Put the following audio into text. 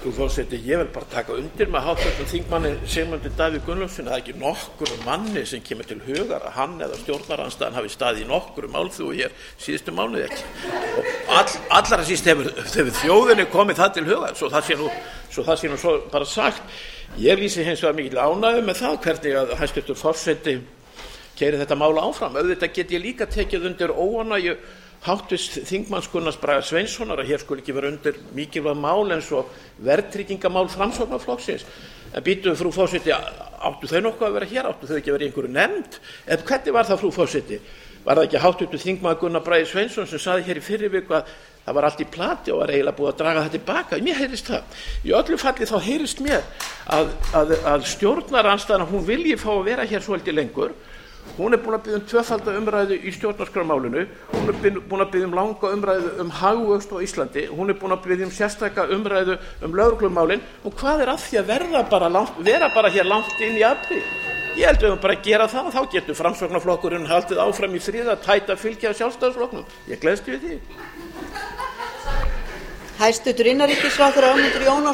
Frú forseti, ég vil bara taka undir með háttvirtum þingmanni Sigmundi Davíð Gunnlaugssyni. Það er ekki nokkrum manni sem kemur til hugar að hann eða stjórnarandstaðan hafi staðið í nokkrum málþófi hér síðustu mánuði ekki. Og allra síst hefur þjóðinni komið það til hugar, svo það sé nú svo bara sagt. Ég lýsi hins vegar mikil ánægju með það hvernig að hæstvirtur forseti keyrir þetta mál áfram. Auðvitað get ég líka tekið undir óánægju háttvirts þingmanns Gunnars Braga Sveinssonar að hér skuli ekki vera undir mikilvæg mál eins og verðtryggingamál Framsóknarflokksins. En býtu, frú forseti, áttu þau nokkuð að vera hér? Áttu þau ekki að vera í einhverju nefnd? En hvernig var það, frú forseti? Var það ekki háttvirtur þingmaður Gunnar Bragi Sveinsson sem sagði hér í fyrri viku að það var allt í plati og var eiginlega búið að draga það tilbaka? Mér heyrist það. Í öllu falli þá heyrist mér að stjórnarandstaðan, hún vilji fá að vera hér svolítið lengur. Hún er búin að biðja tvöfalda umræðu í stjórnarskrármálinu, hún er búin að biðja langa umræðu hagvöxt á Íslandi, hún er búin að biðja sérstaka umræðu lögreglumálin. Og hvað er að því að vera bara hér langt inn í apríl? Ég held við höfum bara að gera það og þá getur Framsóknarflokkurinn haldið áfram í friði að tæta fylgi af Sjálfstæðisflokknum. Ég gleðst við því.